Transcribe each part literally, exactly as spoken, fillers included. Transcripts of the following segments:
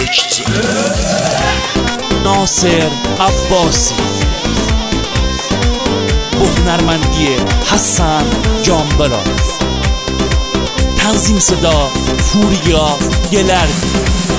ناصر عباسی با هنرمندی حسن جانبلا، تنظیم صدا پوریا گلردی.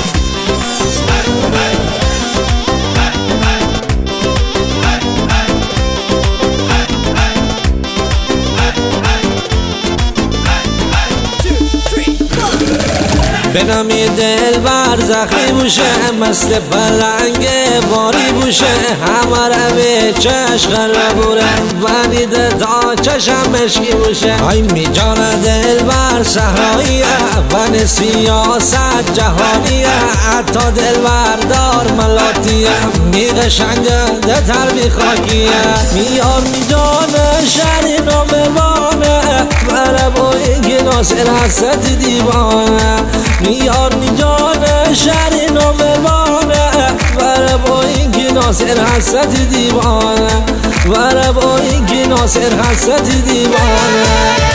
به نامی دلبر زخمی بوشه، مثل پلنگ باری بوشه، همه روی چشم را بوره و دیده تا چشم مشکی بوشه. ای می جان دلبر صحراییه و سیاست جهانیه، حتی دلبر دار ملاتیه، می قشنگه ده تر می خاکیه. میار می جان شهری نامروانه بره با اینکه ناصر حسد دیوانه. میار می جان شهری نامروانه بره با اینکه ناصر حسد دیوانه، بره با اینکه ناصر حسد دیوانه.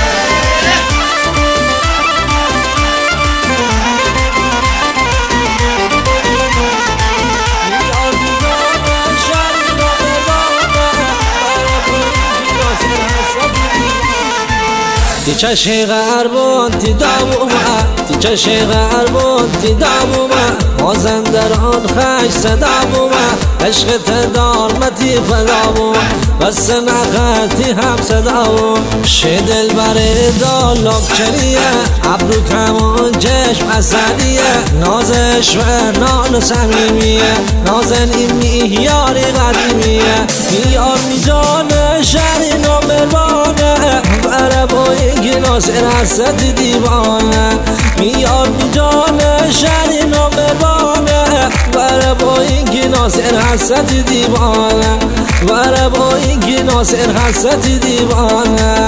تی چشی غربون تی دابومه، تی چشی غربون تی دابومه، مازندران خش صدابومه، عشق تدارمتی فدابومه، بس نخطی هم صدابومه. شی دل بره دالاب چریه، عبرو کمون چشم اصلیه، نازش و نان سمیمیه، نازن این میهیاری قدیمیه. میار می جان شهری نامروانه بره با اینکه ناصر حسد دیوانه. میار می جان شهری نامروانه بره با اینکه ناصر حسد دیوانه، بره با اینکه ناصر حسد دیوانه.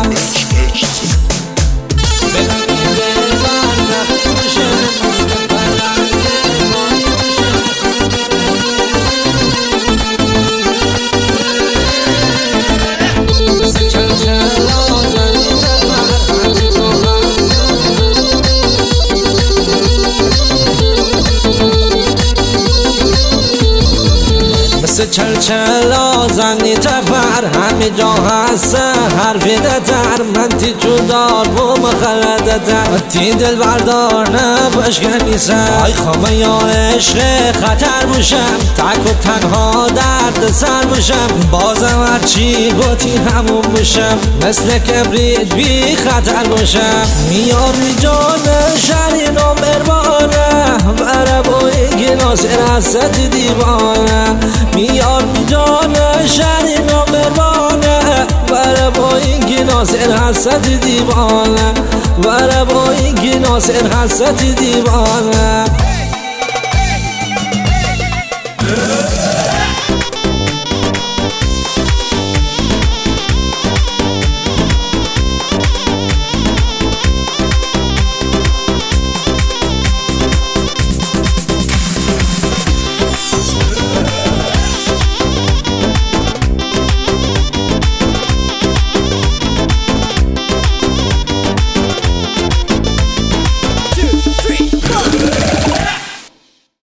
مثل چلچلا زنی تفر همه جا هست حرفی دتر، من تی چودار و مخلده تر، تی دل بردار نباشگنی سر. آی خواه یار عشق خطر بوشم، تک و تنها درد سر بوشم، بازم هرچی گوتی همون بوشم، مثل کبریت بی خطر بوشم. میار می جان شهری نامروانه بره با اینکه ناصر حسد دیوانه. میار می جان شهری نامروانه بره با اینکه ناصر حسد دیوانه، بره با اینکه ناصر حسد دیوانه.